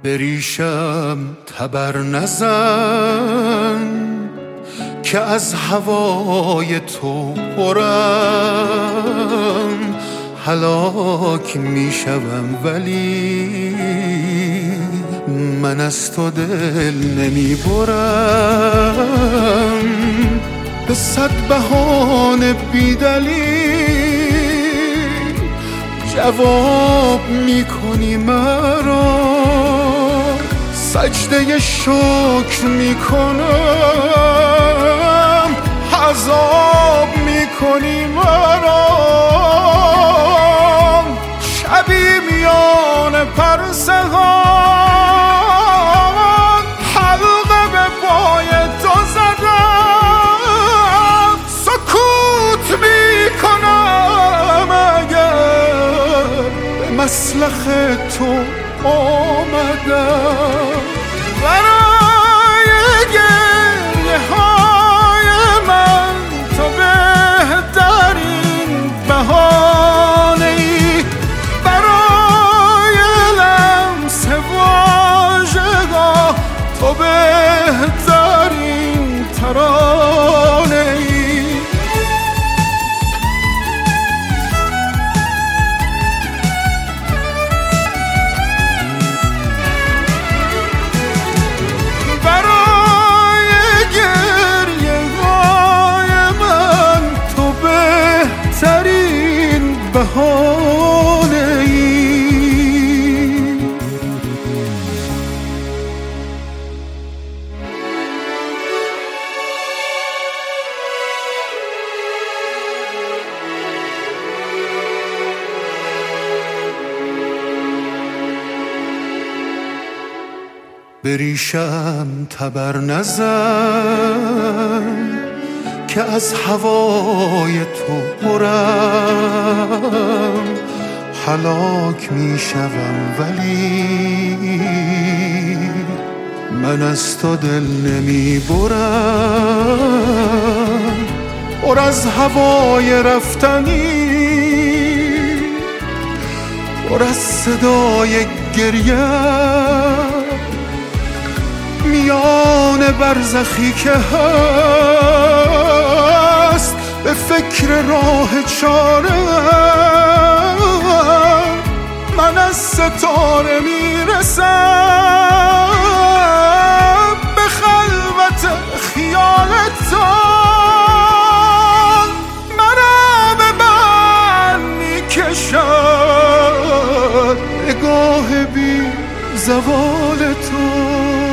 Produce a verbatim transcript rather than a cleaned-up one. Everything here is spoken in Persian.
بریشم تبر نزن که از هوای تو پرم، هلاک میشوم ولی من از تو دل نمیبرم. به صد بهانه بیدلیل جواب میکنی مرا، سجده شکر میکنم عذاب میکنی مرا. شبی میان پرسه ها حلقه به پای تو زدم، سکوت میکنم اگر به مسلخ تو آمدم. برای گریه های من تو بهترین بهانه ای، برای لمس واژگاه تو بهترین ترانه ای. بهانه ای بریشم تبر نزن که از هوای تو پرم، هلاک میشوم ولی من از تو دل نمیبرم. پر از هوای رفتنی، پر از صدای گریه میان برزخی که هست، به فکر راه چاره من از ستاره میرسم. به خلوت خیال تو مرا به بند میکشد نگاه بی زوال تو.